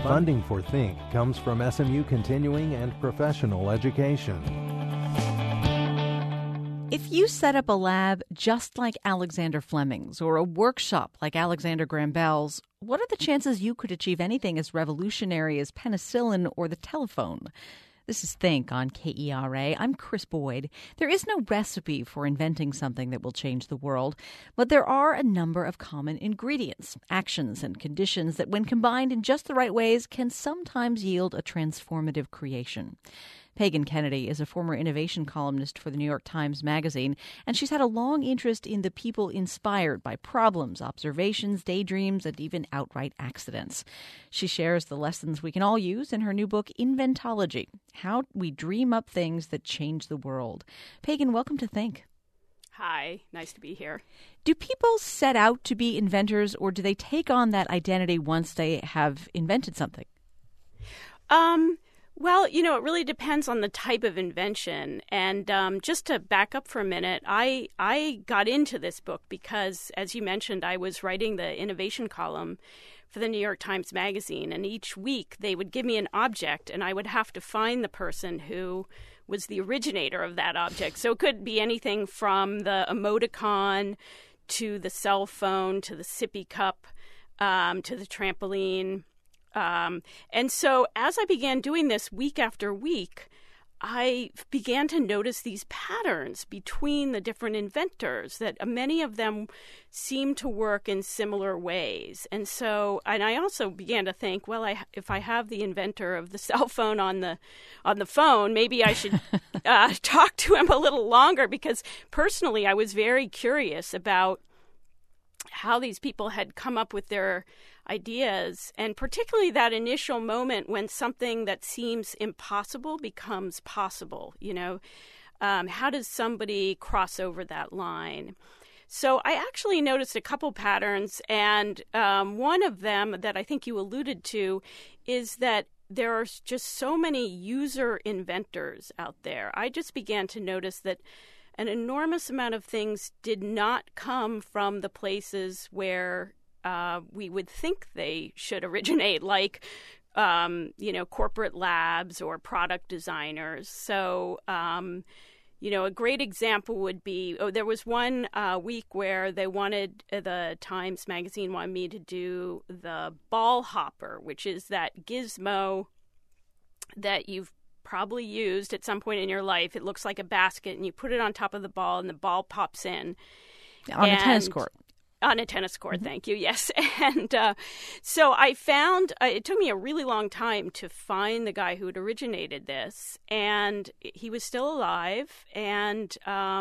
Funding for Think comes from SMU Continuing and Professional Education. If you set up a lab just like Alexander Fleming's or a workshop like Alexander Graham Bell's, what are the chances you could achieve anything as revolutionary as penicillin or the telephone? This is Think on KERA. I'm Chris Boyd. There is no recipe for inventing something that will change the world, but there are a number of common ingredients, actions, and conditions that, when combined in just the right ways, can sometimes yield a transformative creation. Pagan Kennedy is a former innovation columnist for the New York Times Magazine, and she's had a long interest in the people inspired by problems, observations, daydreams, and even outright accidents. She shares the lessons we can all use in her new book, Inventology, How We Dream Up Things That Change the World. Pagan, welcome to Think. Hi, nice to be here. Do people set out to be inventors, or do they take on that identity once they have invented something? Well, it really depends on the type of invention. And just to back up for a minute, I got into this book because, as you mentioned, I was writing the innovation column for the New York Times Magazine. And each week they would give me an object, and I would have to find the person who was the originator of that object. So it could be anything from the emoticon to the cell phone to the sippy cup to the trampoline. And so as I began doing this week after week, I began to notice these patterns between the different inventors, that many of them seem to work in similar ways. And I also began to think, well, if I have the inventor of the cell phone on the phone, maybe I should talk to him a little longer, because personally I was very curious about how these people had come up with their ideas, and particularly that initial moment when something that seems impossible becomes possible. How does somebody cross over that line? So I actually noticed a couple patterns, and one of them that I think you alluded to is that there are just so many user inventors out there. I just began to notice that an enormous amount of things did not come from the places where we would think they should originate, like, corporate labs or product designers. So, a great example would be, there was one week where the Times Magazine wanted me to do the ball hopper, which is that gizmo that you've probably used at some point in your life. It looks like a basket, and you put it on top of the ball, and the ball pops in. On a tennis court. On a tennis court, Thank you, yes. And so I found, it took me a really long time to find the guy who had originated this, and he was still alive, and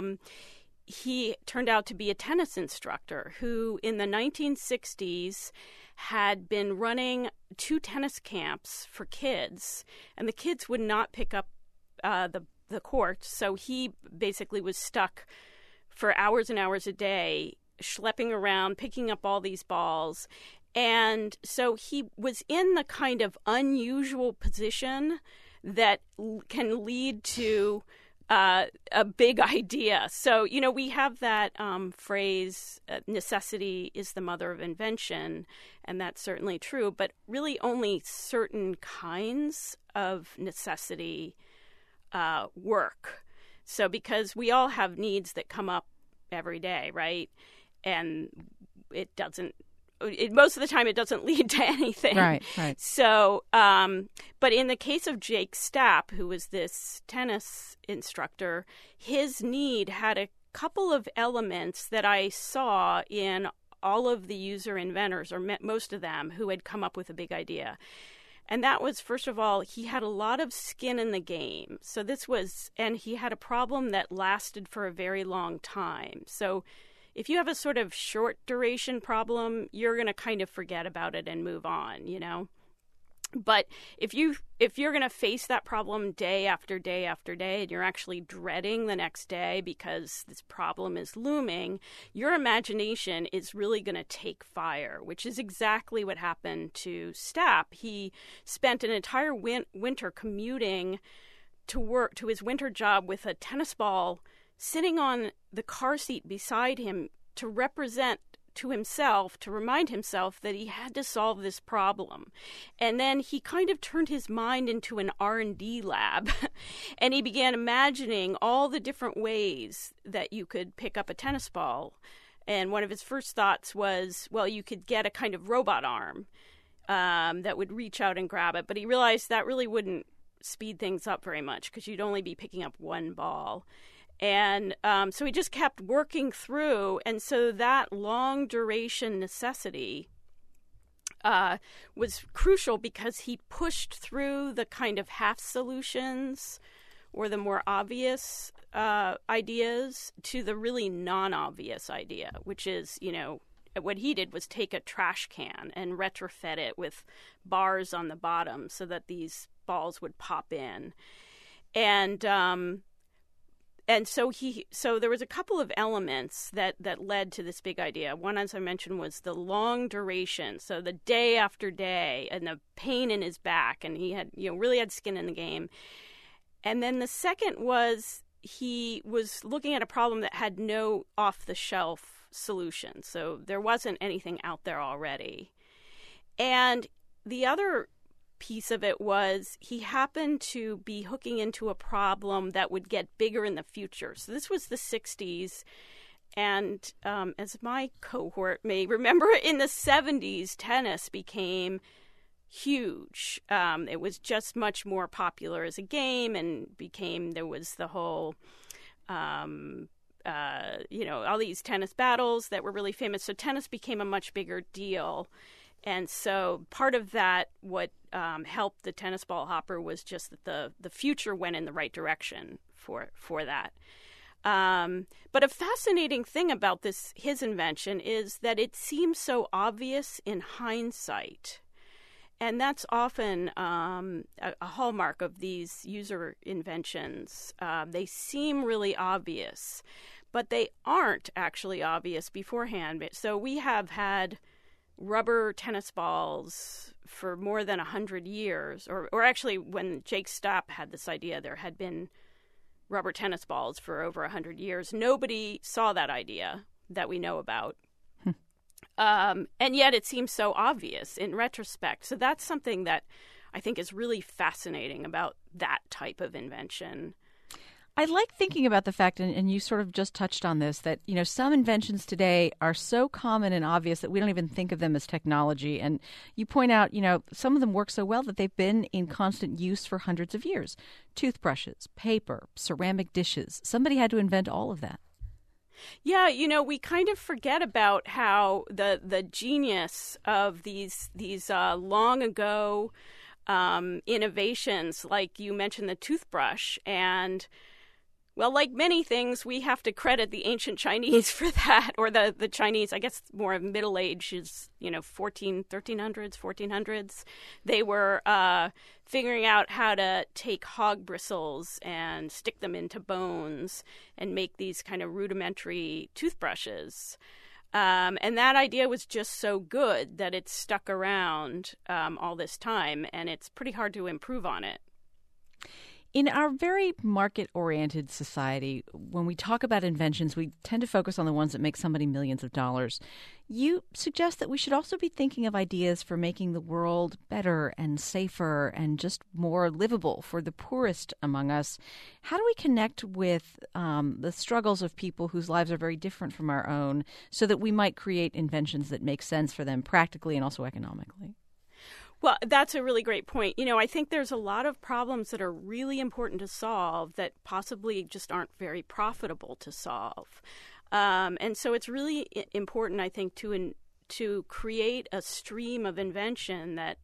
he turned out to be a tennis instructor who, in the 1960s, had been running 2 tennis camps for kids, and the kids would not pick up the court, so he basically was stuck for hours and hours a day, schlepping around, picking up all these balls. And so he was in the kind of unusual position that can lead to a big idea. So, we have that phrase, necessity is the mother of invention, and that's certainly true, but really only certain kinds of necessity work. So because we all have needs that come up every day, right? And most of the time it doesn't lead to anything. Right. So, but in the case of Jake Stapp, who was this tennis instructor, his need had a couple of elements that I saw in all of the user inventors, or most of them, who had come up with a big idea. And that was, first of all, he had a lot of skin in the game. And he had a problem that lasted for a very long time. So if you have a sort of short duration problem, you're going to kind of forget about it and move on, But if you're going to face that problem day after day after day, and you're actually dreading the next day because this problem is looming, your imagination is really going to take fire, which is exactly what happened to Stapp. He spent an entire winter commuting to his winter job with a tennis ball sitting on the car seat beside him to represent to himself to remind himself that he had to solve this problem. And then he kind of turned his mind into an R&D lab and he began imagining all the different ways that you could pick up a tennis ball. And one of his first thoughts was, well, you could get a kind of robot arm that would reach out and grab it. But he realized that really wouldn't speed things up very much because you'd only be picking up one ball. And so he just kept working through. And so that long duration necessity was crucial because he pushed through the kind of half solutions or the more obvious ideas to the really non-obvious idea, which is, what he did was take a trash can and retrofit it with bars on the bottom so that these balls would pop in. And so there was a couple of elements that led to this big idea. One, as I mentioned, was the long duration. So the day after day and the pain in his back, and he had, really had skin in the game. And then the second was he was looking at a problem that had no off-the-shelf solution. So there wasn't anything out there already. And the other piece of it was he happened to be hooking into a problem that would get bigger in the future. So this was the 60s. And as my cohort may remember, in the 70s, tennis became huge. It was just much more popular as a game and there was the whole, all these tennis battles that were really famous. So tennis became a much bigger deal. And so part of that, what helped the tennis ball hopper was just that the future went in the right direction for that. But a fascinating thing about his invention is that it seems so obvious in hindsight. And that's often a hallmark of these user inventions. They seem really obvious, but they aren't actually obvious beforehand. So we have had rubber tennis balls for more than 100 years, or actually when Jake Stapp had this idea, there had been rubber tennis balls for over 100 years. Nobody saw that idea that we know about. And yet it seems so obvious in retrospect. So that's something that I think is really fascinating about that type of invention. I like thinking about the fact, and you sort of just touched on this, that, some inventions today are so common and obvious that we don't even think of them as technology. And you point out, some of them work so well that they've been in constant use for hundreds of years. Toothbrushes, paper, ceramic dishes. Somebody had to invent all of that. Yeah, we kind of forget about how the genius of these long ago innovations, like you mentioned the toothbrush, and well, like many things, we have to credit the ancient Chinese for that, or the Chinese, I guess more of Middle Ages, 1300s, 1400s. They were figuring out how to take hog bristles and stick them into bones and make these kind of rudimentary toothbrushes. And that idea was just so good that it's stuck around all this time, and it's pretty hard to improve on it. In our very market-oriented society, when we talk about inventions, we tend to focus on the ones that make somebody millions of dollars. You suggest that we should also be thinking of ideas for making the world better and safer and just more livable for the poorest among us. How do we connect with the struggles of people whose lives are very different from our own so that we might create inventions that make sense for them practically and also economically? Well, that's a really great point. I think there's a lot of problems that are really important to solve that possibly just aren't very profitable to solve. And so it's really important, I think, to create a stream of invention that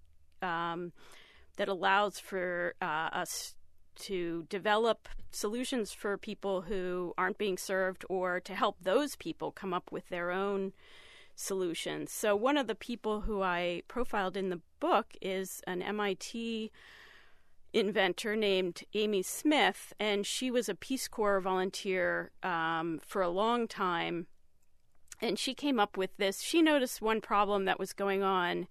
allows for us to develop solutions for people who aren't being served, or to help those people come up with their own solutions. So one of the people who I profiled in the book is an MIT inventor named Amy Smith, and she was a Peace Corps volunteer for a long time. And she came up with this. She noticed one problem that was going on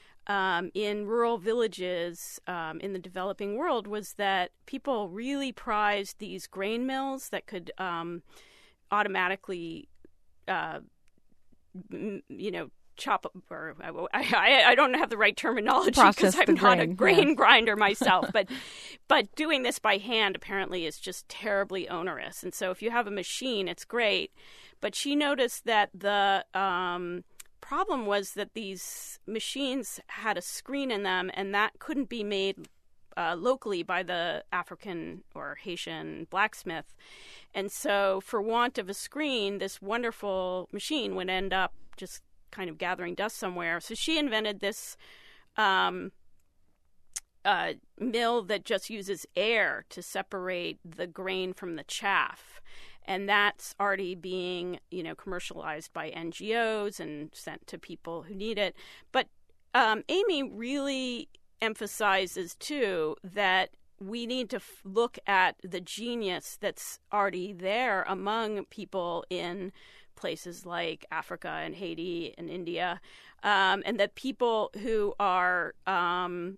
in rural villages in the developing world was that people really prized these grain mills that could automatically chop, or I don't have the right terminology because I'm not a grain grinder myself, but doing this by hand apparently is just terribly onerous. And so if you have a machine, it's great. But she noticed that the problem was that these machines had a screen in them, and that couldn't be made locally by the African or Haitian blacksmith. And so for want of a screen, this wonderful machine would end up just kind of gathering dust somewhere. So she invented this mill that just uses air to separate the grain from the chaff. And that's already being, commercialized by NGOs and sent to people who need it. But Amy really emphasizes, too, that we need to look at the genius that's already there among people in places like Africa and Haiti and India, and that people who are, on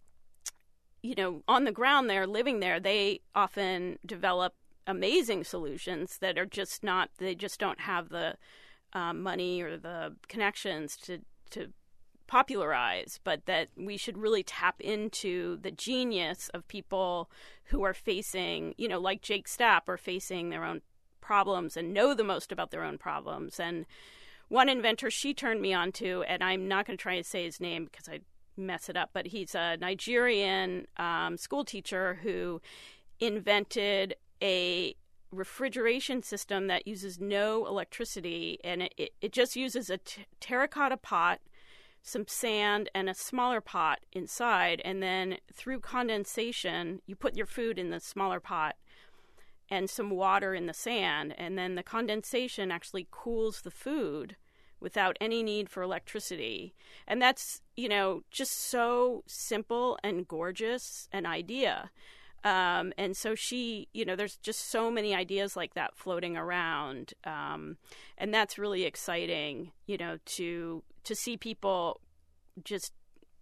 the ground there, living there, they often develop amazing solutions that are just not, they just don't have the money or the connections to popularize, but that we should really tap into the genius of people who are facing, like Jake Stapp, are facing their own problems and know the most about their own problems. And one inventor she turned me on to, and I'm not going to try to say his name because I mess it up, but he's a Nigerian school teacher who invented a refrigeration system that uses no electricity, and it just uses a terracotta pot, some sand, and a smaller pot inside, and then through condensation, you put your food in the smaller pot and some water in the sand, and then the condensation actually cools the food without any need for electricity. And that's, just so simple and gorgeous an idea. And so she, there's just so many ideas like that floating around. And that's really exciting, to see people just,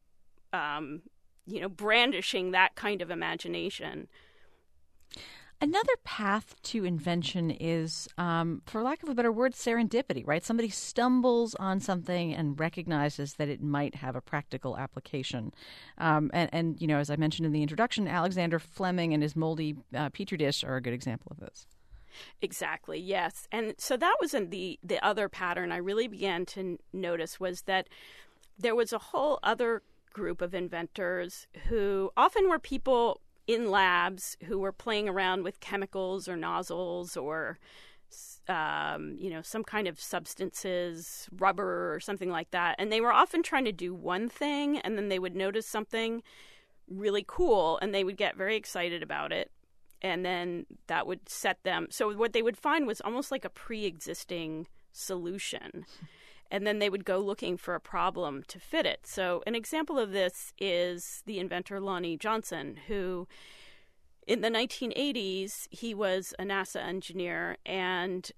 brandishing that kind of imagination. Another path to invention is, for lack of a better word, serendipity, right? Somebody stumbles on something and recognizes that it might have a practical application. And as I mentioned in the introduction, Alexander Fleming and his moldy Petri dish are a good example of this. Exactly, yes. And so that was the other pattern I really began to notice, was that there was a whole other group of inventors who often were people in labs who were playing around with chemicals or nozzles or, some kind of substances, rubber or something like that. And they were often trying to do one thing, and then they would notice something really cool, and they would get very excited about it. And then that would set them. So what they would find was almost like a pre-existing solution. And then they would go looking for a problem to fit it. So an example of this is the inventor Lonnie Johnson, who in the 1980s, he was a NASA engineer, and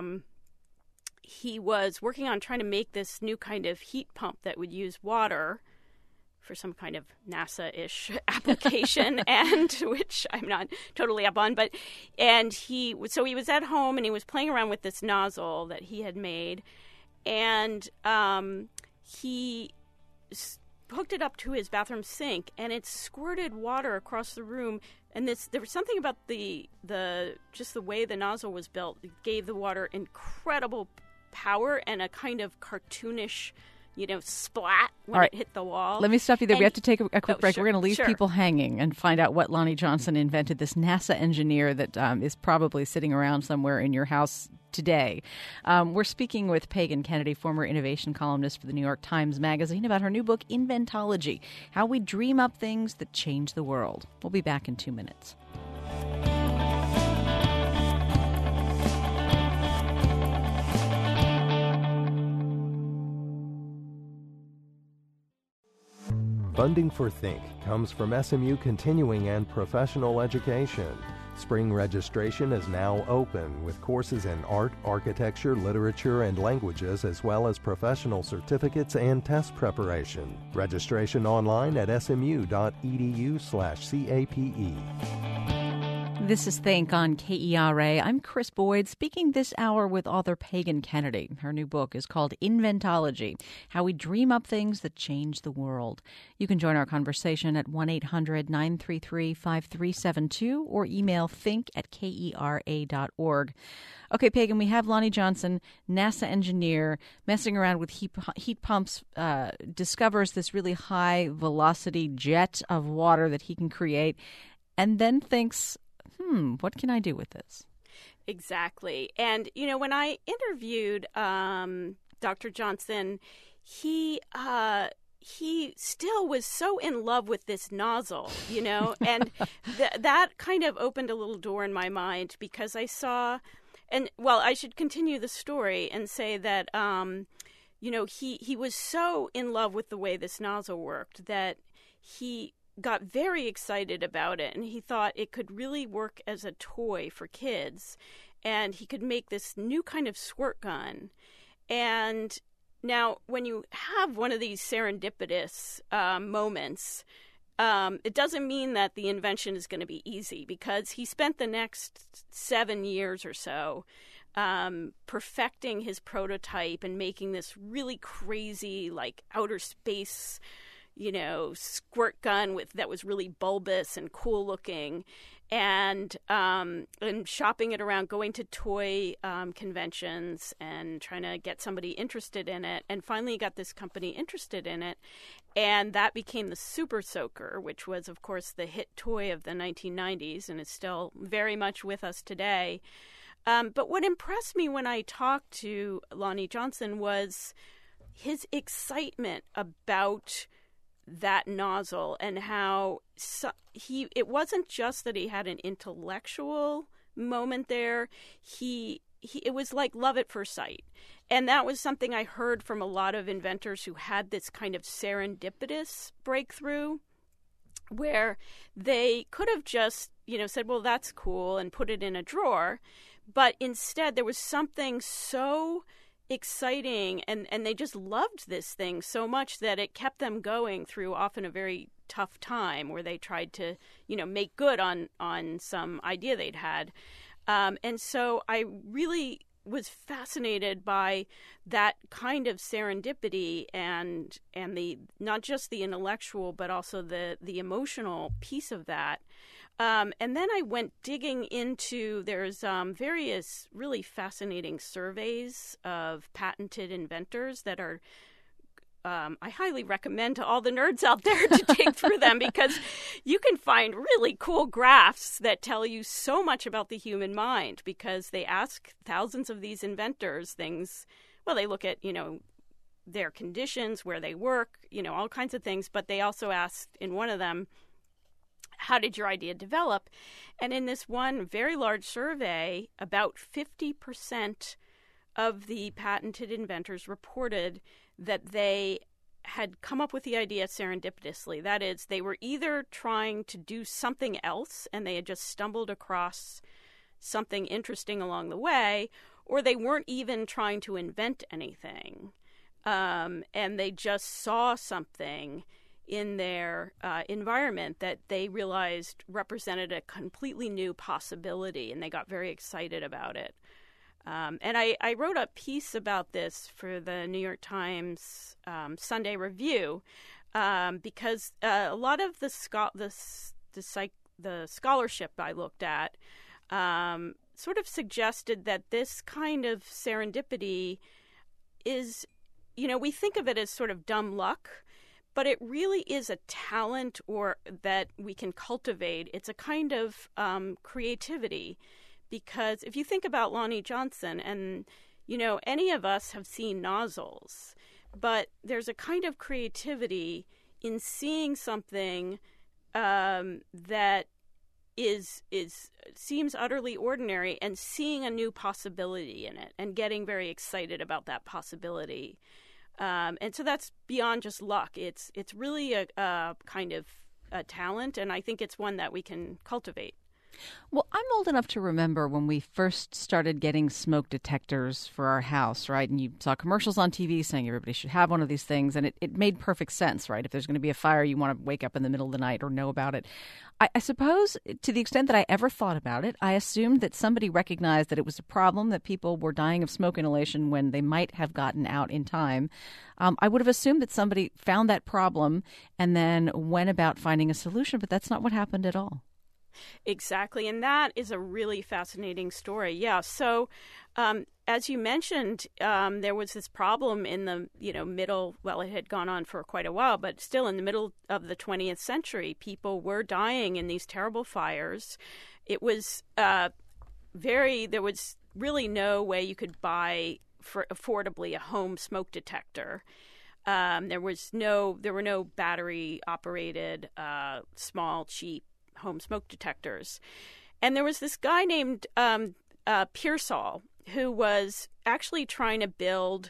he was working on trying to make this new kind of heat pump that would use water for some kind of NASA-ish application, and which I'm not totally up on. He was at home and he was playing around with this nozzle that he had made. And he hooked it up to his bathroom sink, and it squirted water across the room. And there was something about the way the nozzle was built. It gave the water incredible power and a kind of cartoonish, splat when it hit the wall. Let me stop you there. We have to take a quick break. Sure, we're going to leave people hanging and find out what Lonnie Johnson invented, this NASA engineer that is probably sitting around somewhere in your house today. We're speaking with Pagan Kennedy, former innovation columnist for the New York Times Magazine, about her new book, Inventology, How We Dream Up Things That Change the World. We'll be back in 2 minutes. Funding for Think comes from SMU Continuing and Professional Education. Spring registration is now open with courses in art, architecture, literature, and languages, as well as professional certificates and test preparation. Registration online at smu.edu/CAPE. This is Think on KERA. I'm Chris Boyd, speaking this hour with author Pagan Kennedy. Her new book is called Inventology, How We Dream Up Things That Change the World. You can join our conversation at 1-800-933-5372 or email think@kera.org. Okay, Pagan, we have Lonnie Johnson, NASA engineer, messing around with heat pumps, discovers this really high-velocity jet of water that he can create, and then thinks, what can I do with this? Exactly. And, when I interviewed Dr. Johnson, he still was so in love with this nozzle, and that kind of opened a little door in my mind because I saw, I should continue the story and say that, he was so in love with the way this nozzle worked that he got very excited about it, and he thought it could really work as a toy for kids, and he could make this new kind of squirt gun. And now, when you have one of these serendipitous moments, it doesn't mean that the invention is going to be easy, because he spent the next 7 years or so perfecting his prototype and making this really crazy, like, outer space squirt gun that was really bulbous and cool looking, and shopping it around, going to toy conventions and trying to get somebody interested in it, and finally got this company interested in it, and that became the Super Soaker, which was, of course, the hit toy of the 1990s and is still very much with us today. But what impressed me when I talked to Lonnie Johnson was his excitement about that nozzle, and how it wasn't just that he had an intellectual moment there. It was like love at first sight. And that was something I heard from a lot of inventors who had this kind of serendipitous breakthrough, where they could have just, said, well, that's cool, and put it in a drawer. But instead, there was something so exciting, and they just loved this thing so much that it kept them going through often a very tough time where they tried to, make good on some idea they'd had. And so I really was fascinated by that kind of serendipity and the not just the intellectual but also the emotional piece of that. And then I went digging into, there's various really fascinating surveys of patented inventors that are, I highly recommend to all the nerds out there to dig through them, because you can find really cool graphs that tell you so much about the human mind, because they ask thousands of these inventors things. Well, they look at, their conditions, where they work, all kinds of things, but they also asked in one of them, how did your idea develop? And in this one very large survey, about 50% of the patented inventors reported that they had come up with the idea serendipitously. That is, they were either trying to do something else and they had just stumbled across something interesting along the way, or they weren't even trying to invent anything. And they just saw something in their environment that they realized represented a completely new possibility, and they got very excited about it. And I wrote a piece about this for the New York Times Sunday Review, because a lot of the scholarship I looked at sort of suggested that this kind of serendipity is, we think of it as sort of dumb luck, but it really is a talent or that we can cultivate. It's a kind of creativity, because if you think about Lonnie Johnson, and, any of us have seen nozzles, but there's a kind of creativity in seeing something that seems utterly ordinary and seeing a new possibility in it and getting very excited about that possibility. And so that's beyond just luck. It's really a kind of a talent, and I think it's one that we can cultivate. Well, I'm old enough to remember when we first started getting smoke detectors for our house, right? And you saw commercials on TV saying everybody should have one of these things. And it made perfect sense, right? If there's going to be a fire, you want to wake up in the middle of the night or know about it. I suppose to the extent that I ever thought about it, I assumed that somebody recognized that it was a problem, that people were dying of smoke inhalation when they might have gotten out in time. I would have assumed that somebody found that problem and then went about finding a solution, but that's not what happened at all. Exactly. And that is a really fascinating story. Yeah. So, as you mentioned, there was this problem in the, middle, well, it had gone on for quite a while, but still in the middle of the 20th century, people were dying in these terrible fires. It was there was really no way you could buy affordably a home smoke detector. There were no battery operated, small, cheap home smoke detectors. And there was this guy named Pearsall who was actually trying to build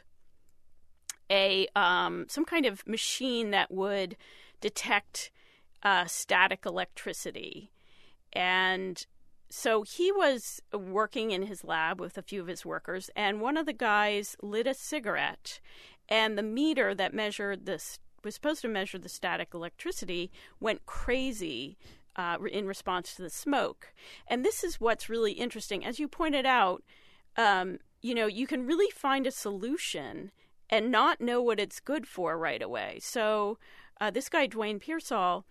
a some kind of machine that would detect static electricity. And so he was working in his lab with a few of his workers, and one of the guys lit a cigarette, and the meter that was supposed to measure the static electricity went crazy in response to the smoke. And this is what's really interesting. As you pointed out, you can really find a solution and not know what it's good for right away. So this guy, Dwayne Pearsall,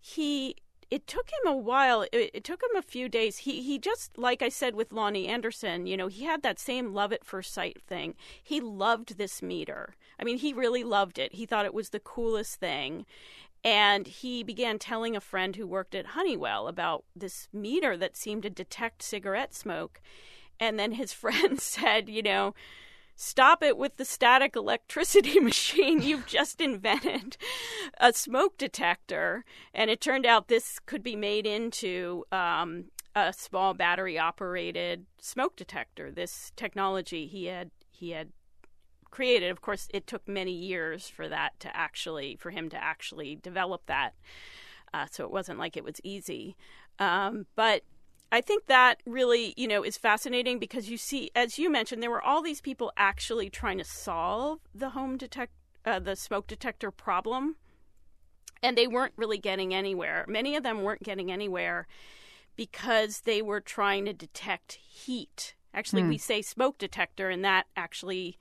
it took him a while. It took him a few days. He just, like I said with Lonnie Anderson, he had that same love at first sight thing. He loved this meter. I mean, he really loved it. He thought it was the coolest thing. And he began telling a friend who worked at Honeywell about this meter that seemed to detect cigarette smoke. And then his friend said, stop it with the static electricity machine. You've just invented a smoke detector. And it turned out this could be made into a small battery-operated smoke detector. This technology he had created. Of course, it took many years for him to actually develop that. So it wasn't like it was easy. But I think that really, is fascinating because you see, as you mentioned, there were all these people actually trying to solve the the smoke detector problem, and they weren't really getting anywhere. Many of them weren't getting anywhere because they were trying to detect heat. Actually, we say smoke detector, and that actually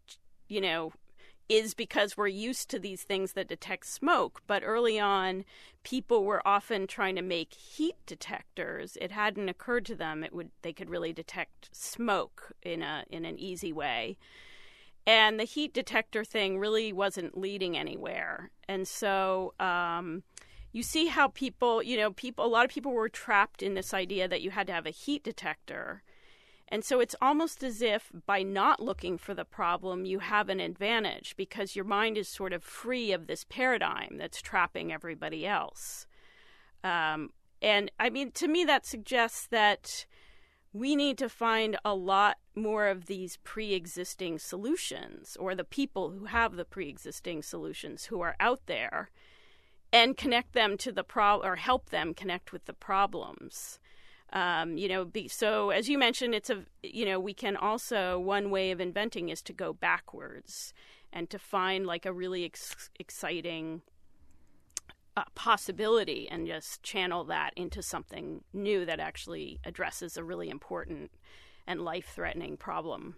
is because we're used to these things that detect smoke. But early on, people were often trying to make heat detectors. It hadn't occurred to them they could really detect smoke in an easy way. And the heat detector thing really wasn't leading anywhere. And so you see how people, a lot of people were trapped in this idea that you had to have a heat detector. And so it's almost as if by not looking for the problem, you have an advantage because your mind is sort of free of this paradigm that's trapping everybody else. And I mean, to me, that suggests that we need to find a lot more of these pre-existing solutions, or the people who have the pre-existing solutions who are out there, and connect them to the or help them connect with the problems. So as you mentioned, we can also, one way of inventing is to go backwards and to find like a really exciting possibility and just channel that into something new that actually addresses a really important and life-threatening problem.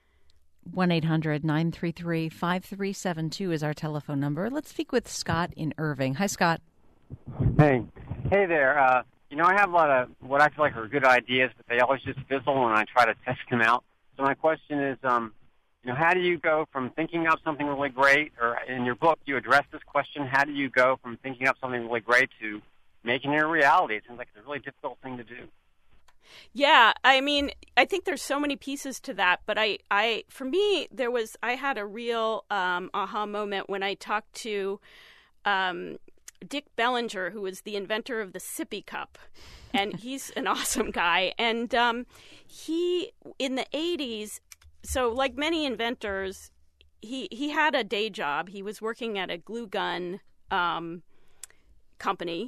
1-800-933-5372 is our telephone number. Let's speak with Scott in Irving. Hi, Scott. Hey there. I have a lot of what I feel like are good ideas, but they always just fizzle when I try to test them out. So my question is, how do you go from thinking up something really great, or in your book you address this question, how do you go from thinking up something really great to making it a reality? It seems like it's a really difficult thing to do. Yeah, I mean, I think there's so many pieces to that, but I had a real aha moment when I talked to Dick Bellinger, who was the inventor of the sippy cup, and he's an awesome guy. And he, in the 80s, so like many inventors, he had a day job. He was working at a glue gun company,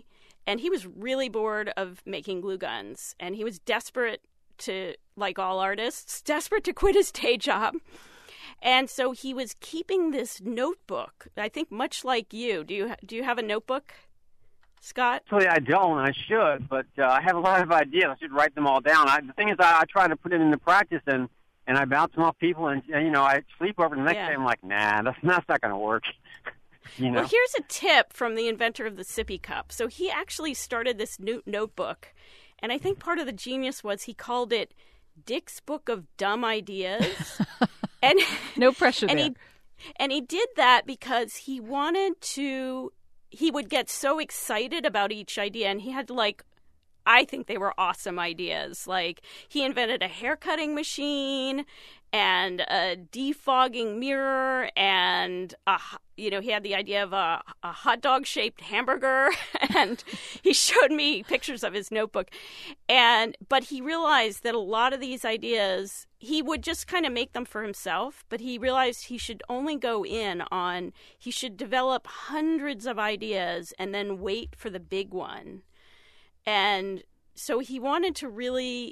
And he was really bored of making glue guns. And he was desperate to, like all artists, desperate to quit his day job. And so he was keeping this notebook, I think much like you. Do you have a notebook, Scott? Actually, I don't. I should, but I have a lot of ideas. I should write them all down. The thing is, I try to put it into practice, and I bounce them off people, and I sleep over the next day. I'm like, nah, that's not going to work. Well, here's a tip from the inventor of the sippy cup. So he actually started this notebook, and I think part of the genius was he called it Dick's Book of Dumb Ideas. And no pressure there. And he did that because he wanted to. He would get so excited about each idea, and he had I think they were awesome ideas. Like, he invented a hair cutting machine and a defogging mirror, and he had the idea of a hot dog shaped hamburger, and he showed me pictures of his notebook. But he realized that a lot of these ideas, he would just kind of make them for himself, but he realized he should only go in on, he should develop hundreds of ideas and then wait for the big one. And so he wanted to really,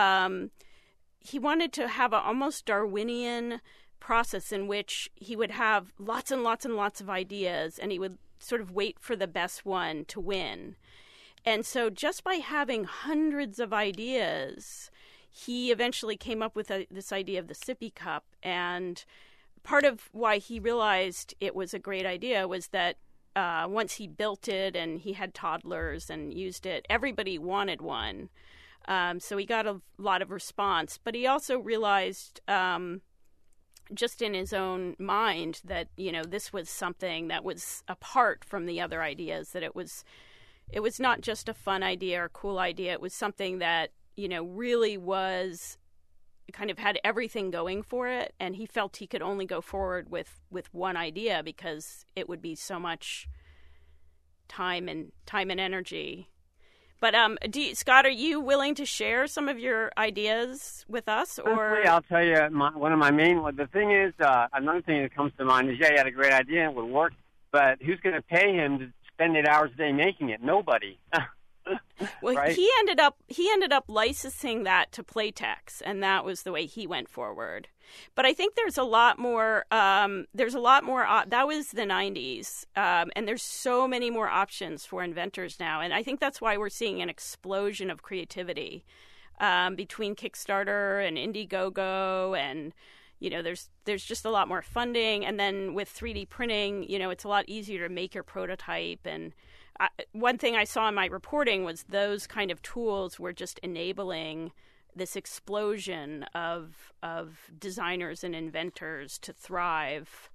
he wanted to have an almost Darwinian process in which he would have lots and lots and lots of ideas, and he would sort of wait for the best one to win. And so just by having hundreds of ideas, he eventually came up with this idea of the sippy cup. And part of why he realized it was a great idea was that once he built it and he had toddlers and used it, everybody wanted one. So he got a lot of response. But he also realized just in his own mind that, this was something that was apart from the other ideas, that it was not just a fun idea or cool idea. It was something that, really was kind of had everything going for it. And he felt he could only go forward with one idea because it would be so much time and energy. But Scott, are you willing to share some of your ideas with us? Or honestly, I'll tell you, one of my main. The thing is, another thing that comes to mind is, he had a great idea and it would work, but who's going to pay him to spend 8 hours a day making it? Nobody. Well, right? he ended up licensing that to Playtex, and that was the way he went forward. But I think there's a lot more. That was the 90s, and there's so many more options for inventors now. And I think that's why we're seeing an explosion of creativity between Kickstarter and Indiegogo, and there's just a lot more funding. And then with 3D printing, it's a lot easier to make your prototype. And one thing I saw in my reporting was those kind of tools were just enabling this explosion of designers and inventors to thrive.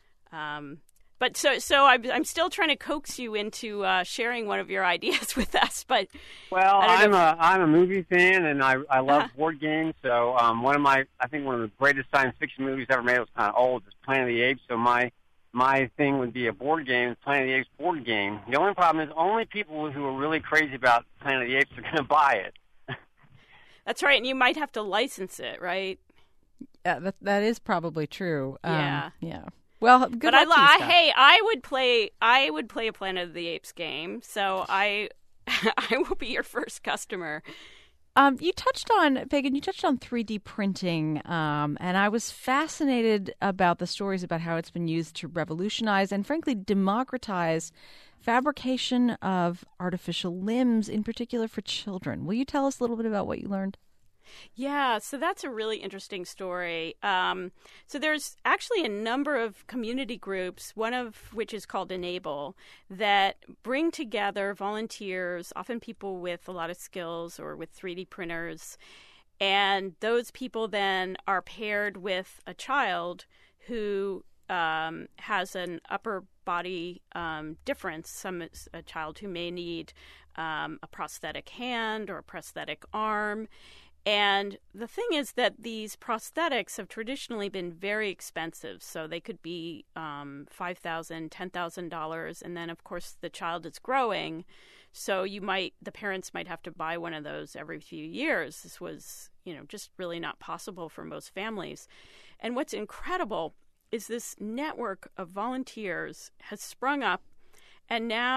But so I'm still trying to coax you into sharing one of your ideas with us. But I'm a movie fan, and I love board games. So one of the greatest science fiction movies ever made was kind of old. It's Planet of the Apes. So my thing would be a board game, Planet of the Apes board game. The only problem is only people who are really crazy about Planet of the Apes are going to buy it. That's right, and you might have to license it, right? Yeah, that is probably true. Yeah. Well, good luck to you, Scott. Hey, I would play a Planet of the Apes game, so I will be your first customer. You touched on 3D printing, and I was fascinated about the stories about how it's been used to revolutionize and, frankly, democratize fabrication of artificial limbs, in particular for children. Will you tell us a little bit about what you learned? Yeah, so that's a really interesting story. So there's actually a number of community groups, one of which is called Enable, that bring together volunteers, often people with a lot of skills or with 3D printers, and those people then are paired with a child who has an upper body difference, a child who may need a prosthetic hand or a prosthetic arm. And the thing is that these prosthetics have traditionally been very expensive. So they could be $5,000, $10,000. And then, of course, the child is growing. So the parents might have to buy one of those every few years. This was, just really not possible for most families. And what's incredible is this network of volunteers has sprung up. And now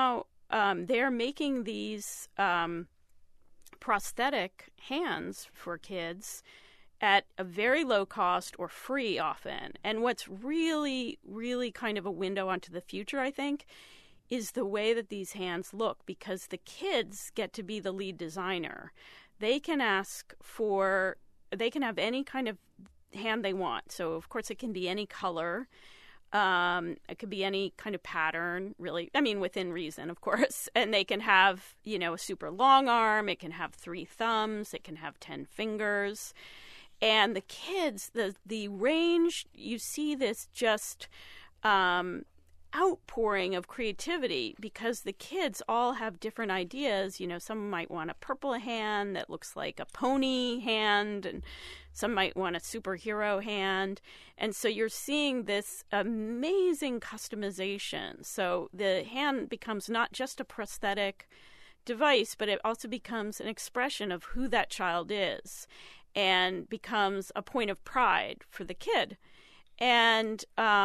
they're making these prosthetic hands for kids at a very low cost or free often. And what's really, really kind of a window onto the future, I think, is the way that these hands look, because the kids get to be the lead designer. They can have any kind of hand they want. So, of course, it can be any color. It could be any kind of pattern, really. I mean, within reason, of course. And they can have, a super long arm. It can have 3 thumbs. It can have 10 fingers. And the kids, the range, you see this just outpouring of creativity, because the kids all have different ideas. Some might want a purple hand that looks like a pony hand, and some might want a superhero hand. And so you're seeing this amazing customization. So the hand becomes not just a prosthetic device, but it also becomes an expression of who that child is, and becomes a point of pride for the kid. And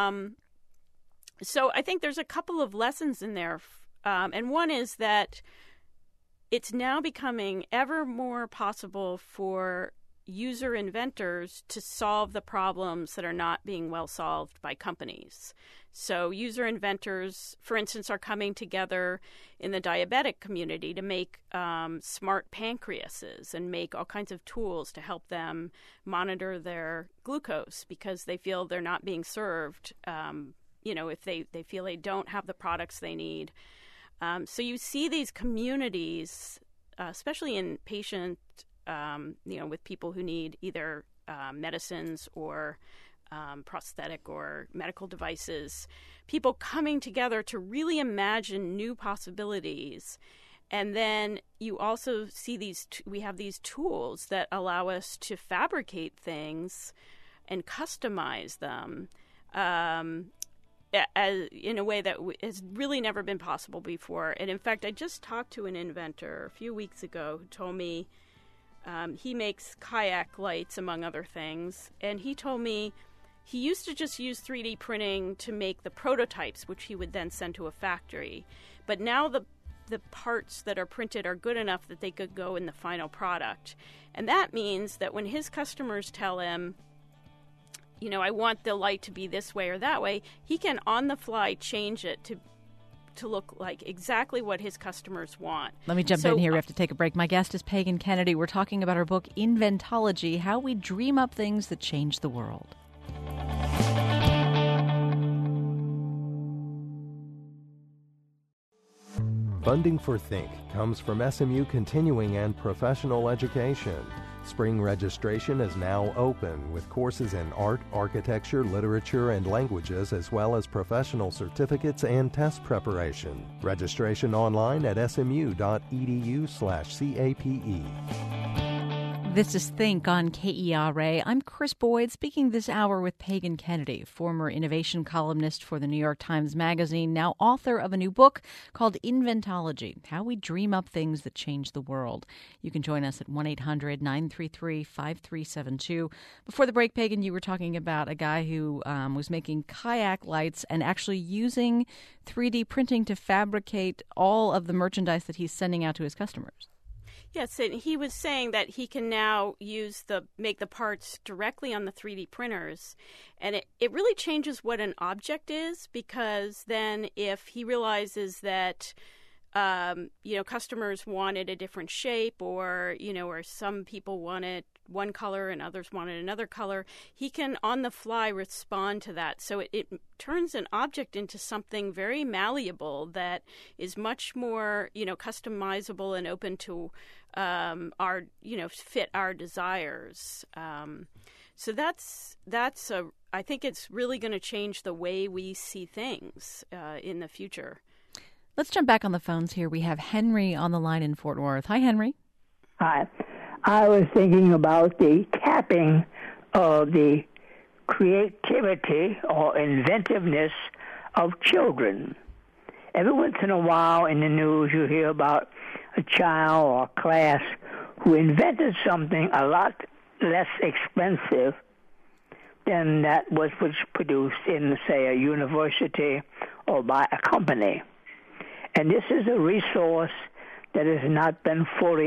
so I think there's a couple of lessons in there. And one is that it's now becoming ever more possible for user inventors to solve the problems that are not being well solved by companies. So user inventors, for instance, are coming together in the diabetic community to make smart pancreases and make all kinds of tools to help them monitor their glucose, because they feel they're not being served, if they feel they don't have the products they need. So you see these communities, especially in patient, with people who need either medicines or prosthetic or medical devices, people coming together to really imagine new possibilities. And then you also see we have these tools that allow us to fabricate things and customize them in a way that has really never been possible before. And in fact, I just talked to an inventor a few weeks ago who told me he makes kayak lights, among other things. And he told me he used to just use 3D printing to make the prototypes, which he would then send to a factory. But now the parts that are printed are good enough that they could go in the final product. And that means that when his customers tell him, I want the light to be this way or that way, he can on the fly change it to look like exactly what his customers want. Let me jump in here. We have to take a break. My guest is Pagan Kennedy. We're talking about her book, Inventology, How We Dream Up Things That Change the World. Funding for Think comes from SMU Continuing and Professional Education. Spring registration is now open with courses in art, architecture, literature, and languages, as well as professional certificates and test preparation. Registration online at smu.edu/CAPE. This is Think on KERA. I'm Chris Boyd, speaking this hour with Pagan Kennedy, former innovation columnist for the New York Times Magazine, now author of a new book called Inventology, How We Dream Up Things That Change the World. You can join us at 1-800-933-5372. Before the break, Pagan, you were talking about a guy who was making kayak lights and actually using 3D printing to fabricate all of the merchandise that he's sending out to his customers. Yes, and he was saying that he can now make the parts directly on the 3D printers. And it really changes what an object is, because then if he realizes that, customers wanted a different shape, or some people wanted one color and others wanted another color, he can on the fly respond to that. So it turns an object into something very malleable that is much more, customizable and open to fit our desires. So I think it's really going to change the way we see things in the future. Let's jump back on the phones here. We have Henry on the line in Fort Worth. Hi, Henry. Hi. I was thinking about the tapping of the creativity or inventiveness of children. Every once in a while in the news you hear about a child or a class who invented something a lot less expensive than that was produced in, say, a university or by a company. And this is a resource that has not been fully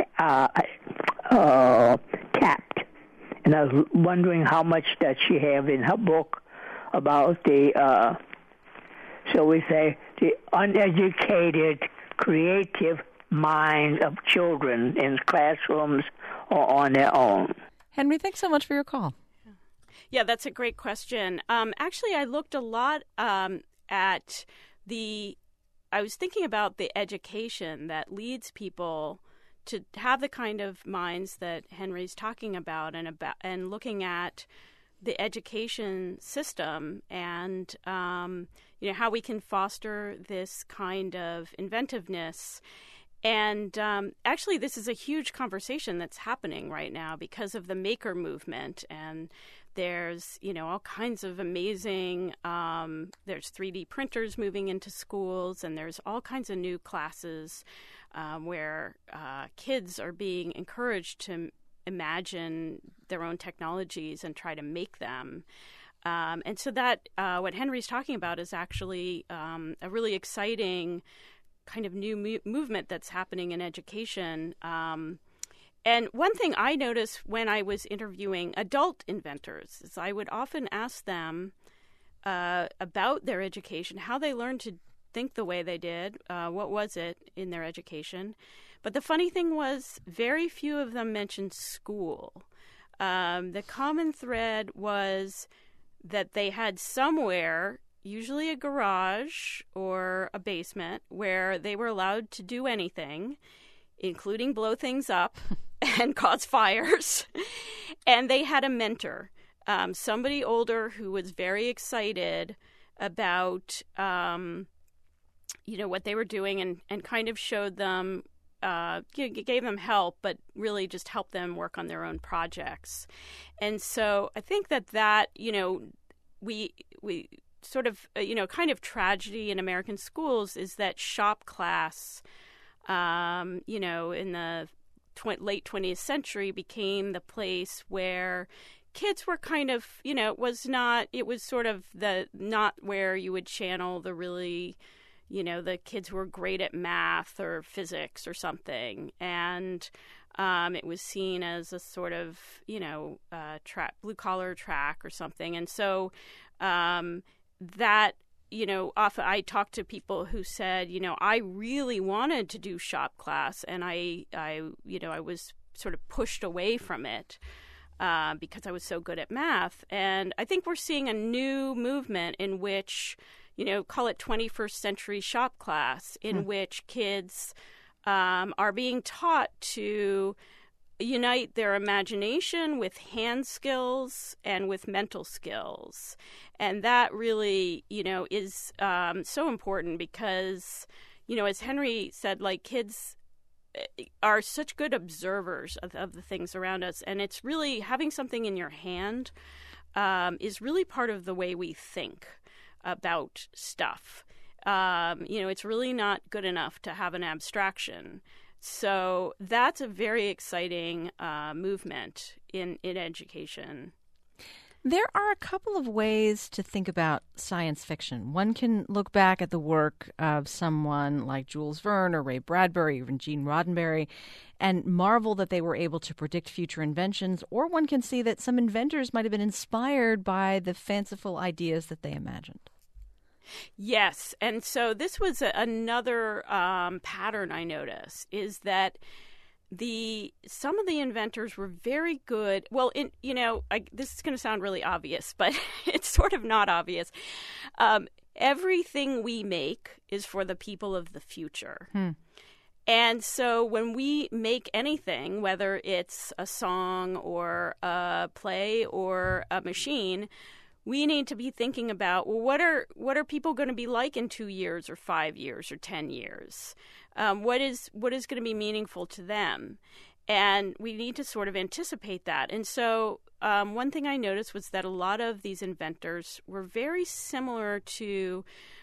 tapped. And I was wondering how much that she have in her book about the, shall we say, the uneducated, creative mind of children in classrooms or on their own. Henry, thanks so much for your call. Yeah, that's a great question. Actually, I looked a lot at I was thinking about the education that leads people to have the kind of minds that Henry's talking about, and looking at the education system and how we can foster this kind of inventiveness. And actually, this is a huge conversation that's happening right now because of the maker movement. And there's, all kinds of amazing, there's 3D printers moving into schools, and there's all kinds of new classes where kids are being encouraged to imagine their own technologies and try to make them. And so that what Henry's talking about is actually a really exciting kind of new movement that's happening in education. And one thing I noticed when I was interviewing adult inventors is I would often ask them about their education, how they learned to think the way they did, what was it in their education. But the funny thing was very few of them mentioned school. The common thread was that they had somewhere, usually a garage or a basement, where they were allowed to do anything, including blow things up and cause fires. And they had a mentor, somebody older who was very excited about, what they were doing and kind of showed them, gave them help, but really just helped them work on their own projects. And so I think that we sort of, kind of tragedy in American schools is that shop class, in the late 20th century became the place where kids were kind of, it was sort of not where you would channel the really, the kids who were great at math or physics or something. And it was seen as a sort of, blue-collar track or something. And so that, often I talked to people who said, I really wanted to do shop class, and I was sort of pushed away from it because I was so good at math. And I think we're seeing a new movement in which, call it 21st century shop class, in which kids are being taught to unite their imagination with hand skills and with mental skills. And that really, is so important because, as Henry said, kids are such good observers of the things around us. And it's really, having something in your hand is really part of the way we think about stuff. It's really not good enough to have an abstraction. So that's a very exciting movement in education. There are a couple of ways to think about science fiction. One can look back at the work of someone like Jules Verne or Ray Bradbury, even Gene Roddenberry, and marvel that they were able to predict future inventions, or one can see that some inventors might have been inspired by the fanciful ideas that they imagined. Yes, and so this was another pattern I noticed, is that some of the inventors were very good. Well, this is going to sound really obvious, but it's sort of not obvious. Everything we make is for the people of the future. And so when we make anything, whether it's a song or a play or a machine, we need to be thinking about, well, what are people going to be like in 2 years or 5 years or 10 years? What is going to be meaningful to them? And we need to sort of anticipate that. And so one thing I noticed was that a lot of these inventors were very similar to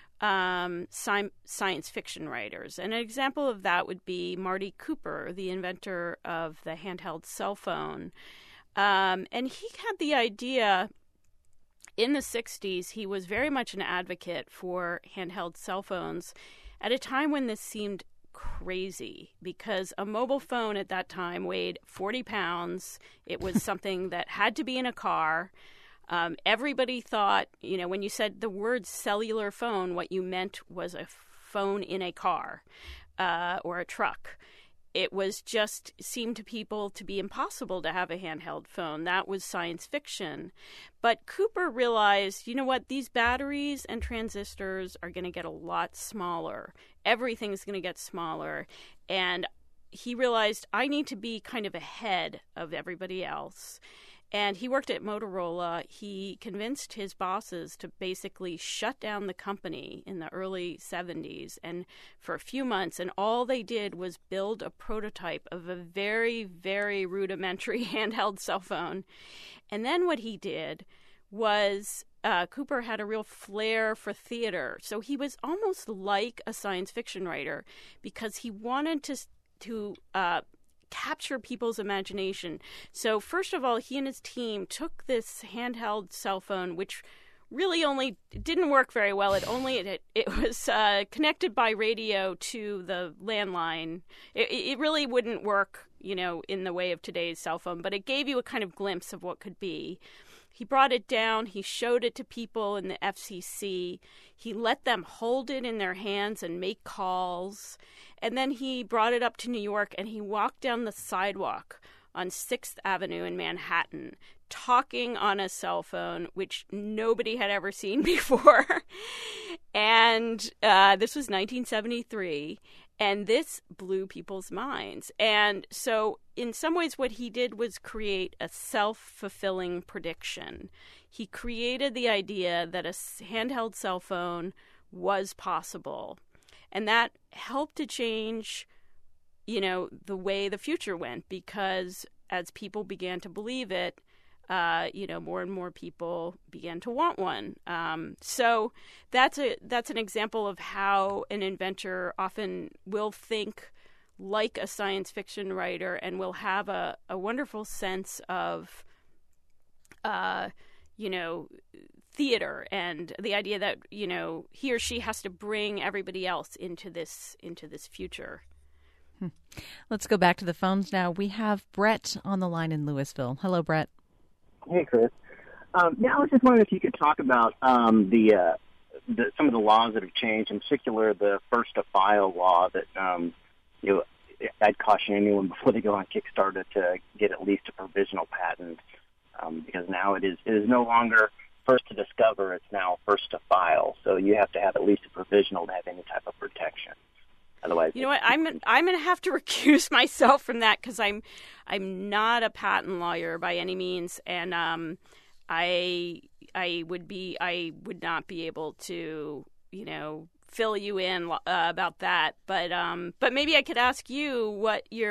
science fiction writers. And an example of that would be Marty Cooper, the inventor of the handheld cell phone. And he had the idea in the 60s. He was very much an advocate for handheld cell phones. at a time when this seemed crazy, because a mobile phone at that time weighed 40 pounds. It was something that had to be in a car. Everybody thought, when you said the word cellular phone, what you meant was a phone in a car or a truck. It was just seemed to people to be impossible to have a handheld phone. That was science fiction. But Cooper realized, these batteries and transistors are going to get a lot smaller. Everything's going to get smaller. And he realized, I need to be kind of ahead of everybody else. And he worked at Motorola. He convinced his bosses to basically shut down the company in the early 70s and for a few months. And all they did was build a prototype of a very, very rudimentary handheld cell phone. And then what he did was Cooper had a real flair for theater. So he was almost like a science fiction writer because he wanted to capture people's imagination. So first of all, he and his team took this handheld cell phone, which really only didn't work very well. It was connected by radio to the landline. It really wouldn't work, in the way of today's cell phone, but it gave you a kind of glimpse of what could be. He brought it down. He showed it to people in the FCC. He let them hold it in their hands and make calls. And then he brought it up to New York, and he walked down the sidewalk on 6th Avenue in Manhattan, talking on a cell phone, which nobody had ever seen before. And this was 1973. And this blew people's minds. And so in some ways what he did was create a self-fulfilling prediction. He created the idea that a handheld cell phone was possible. And that helped to change, the way the future went, because as people began to believe it, more and more people began to want one. So that's an example of how an inventor often will think like a science fiction writer and will have a wonderful sense of, theater and the idea that, he or she has to bring everybody else into this future. Let's go back to the phones now. We have Brett on the line in Louisville. Hello, Brett. Hey, Chris. I was just wondering if you could talk about some of the laws that have changed, in particular the first to file law that I'd caution anyone before they go on Kickstarter to get at least a provisional patent, because now it is no longer first to discover; it's now first to file. So you have to have at least a provisional to have any type of protection. Otherwise, what? I'm going to have to recuse myself from that because I'm not a patent lawyer by any means, and I would not be able to fill you in about that. But maybe I could ask you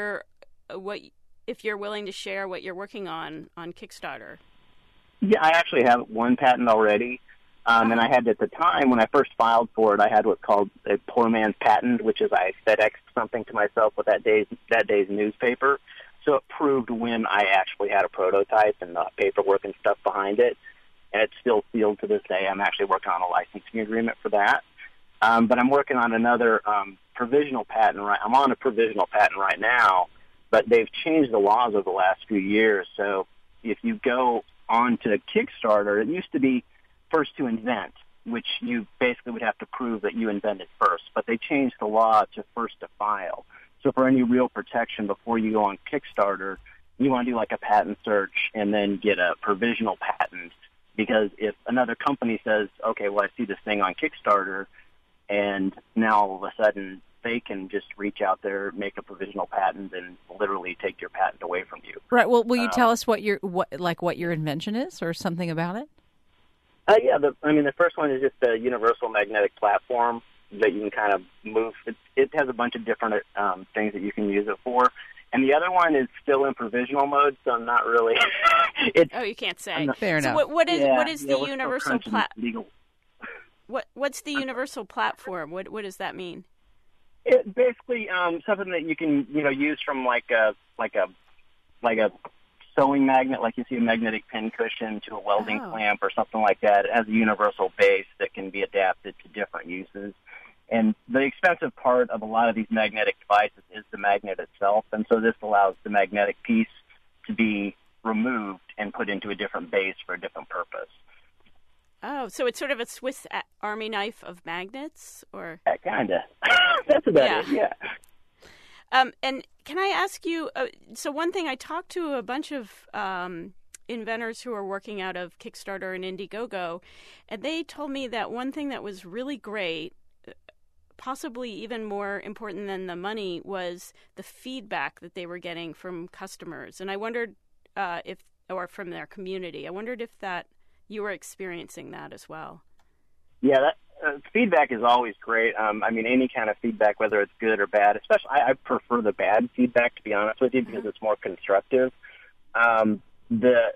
if you're willing to share what you're working on Kickstarter. Yeah, I actually have one patent already. And I had, at the time, when I first filed for it, I had what's called a poor man's patent, which is I FedExed something to myself with that day's newspaper. So it proved when I actually had a prototype and the paperwork and stuff behind it. And it's still sealed to this day. I'm actually working on a licensing agreement for that. But I'm working on another provisional patent. I'm on a provisional patent right now, but they've changed the laws over the last few years. So if you go on to Kickstarter, it used to be first to invent, which you basically would have to prove that you invented first. But they changed the law to first to file. So for any real protection before you go on Kickstarter, you want to do like a patent search and then get a provisional patent. Because if another company says, okay, well, I see this thing on Kickstarter, and now all of a sudden they can just reach out there, make a provisional patent, and literally take your patent away from you. Right. Well, will you tell us what your invention is, or something about it? Yeah. The first one is just a universal magnetic platform that you can kind of move. It has a bunch of different things that you can use it for. And the other one is still in provisional mode, so I'm not really. You can't say. Fair enough. So what is the universal legal? What's the universal platform? What does that mean? It's basically something that you can use from like a sewing magnet, like you see a magnetic pin cushion, to a welding clamp or something like that. It has a universal base that can be adapted to different uses. And the expensive part of a lot of these magnetic devices is the magnet itself, and so this allows the magnetic piece to be removed and put into a different base for a different purpose. Oh, so it's sort of a Swiss Army knife of magnets, or? Kind of. That's about it, yeah. And can I ask you, so one thing, I talked to a bunch of inventors who are working out of Kickstarter and Indiegogo, and they told me that one thing that was really great, possibly even more important than the money, was the feedback that they were getting from customers. And I wondered or from their community. I wondered if that you were experiencing that as well. Yeah, feedback is always great. I mean, any kind of feedback, whether it's good or bad, especially I prefer the bad feedback, to be honest with you, because it's more constructive. That's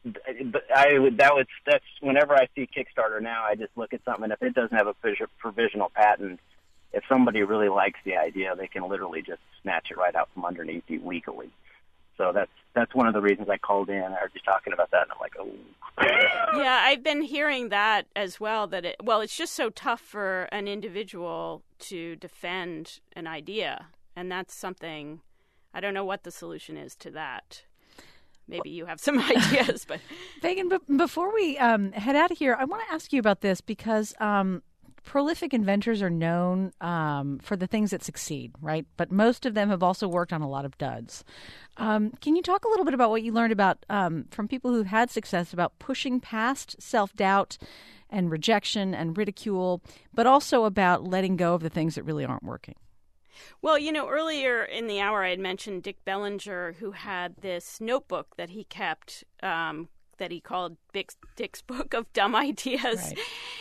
whenever I see Kickstarter now, I just look at something, and if it doesn't have a provisional patent, if somebody really likes the idea, they can literally just snatch it right out from underneath you legally. So that's one of the reasons I called in. I heard you talking about that, and I'm like, oh. Yeah, I've been hearing that as well, that it's just so tough for an individual to defend an idea. And that's something, I don't know what the solution is to that. Maybe you have some ideas. But Fagan, before we head out of here, I want to ask you about this because prolific inventors are known for the things that succeed, right? But most of them have also worked on a lot of duds. Can you talk a little bit about what you learned about from people who've had success about pushing past self-doubt and rejection and ridicule, but also about letting go of the things that really aren't working? Well, earlier in the hour I had mentioned Dick Bellinger, who had this notebook that he kept that he called Dick's Book of Dumb Ideas. Right.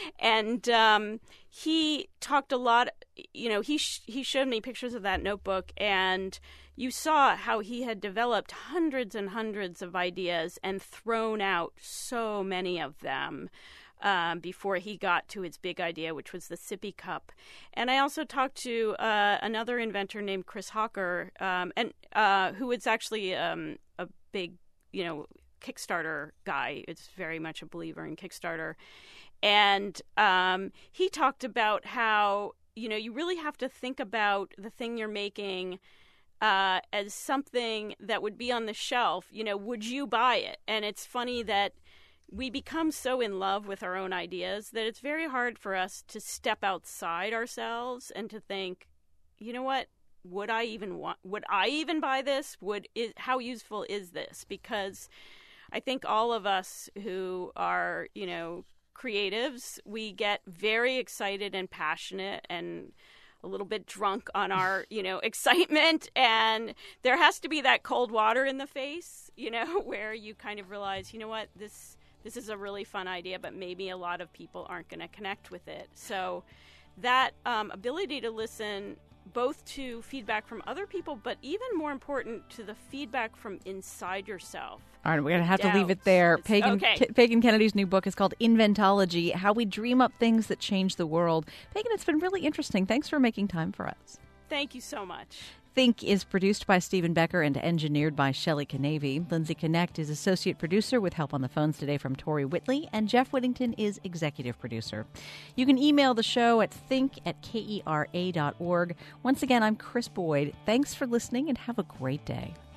And he talked a lot, he showed me pictures of that notebook, and you saw how he had developed hundreds and hundreds of ideas and thrown out so many of them before he got to his big idea, which was the sippy cup. And I also talked to another inventor named Chris Hawker, who is actually a big, Kickstarter guy. It's very much a believer in Kickstarter. And he talked about how, you really have to think about the thing you're making as something that would be on the shelf. Would you buy it? And it's funny that we become so in love with our own ideas that it's very hard for us to step outside ourselves and to think, you know what? Would I even buy this? How useful is this? Because I think all of us who are, creatives, we get very excited and passionate and a little bit drunk on our, excitement. And there has to be that cold water in the face, where you kind of realize, you know what, this is a really fun idea, but maybe a lot of people aren't going to connect with it. So that ability to listen both to feedback from other people, but even more important, to the feedback from inside yourself. All right, we're going to have to leave it there. Pagan Kennedy's new book is called Inventology, How We Dream Up Things That Change the World. Pagan, it's been really interesting. Thanks for making time for us. Thank you so much. Think is produced by Stephen Becker and engineered by Shelley Canavy. Lindsay Connect is associate producer with help on the phones today from Tori Whitley, and Jeff Whittington is executive producer. You can email the show at think@kera.org. Once again, I'm Chris Boyd. Thanks for listening and have a great day.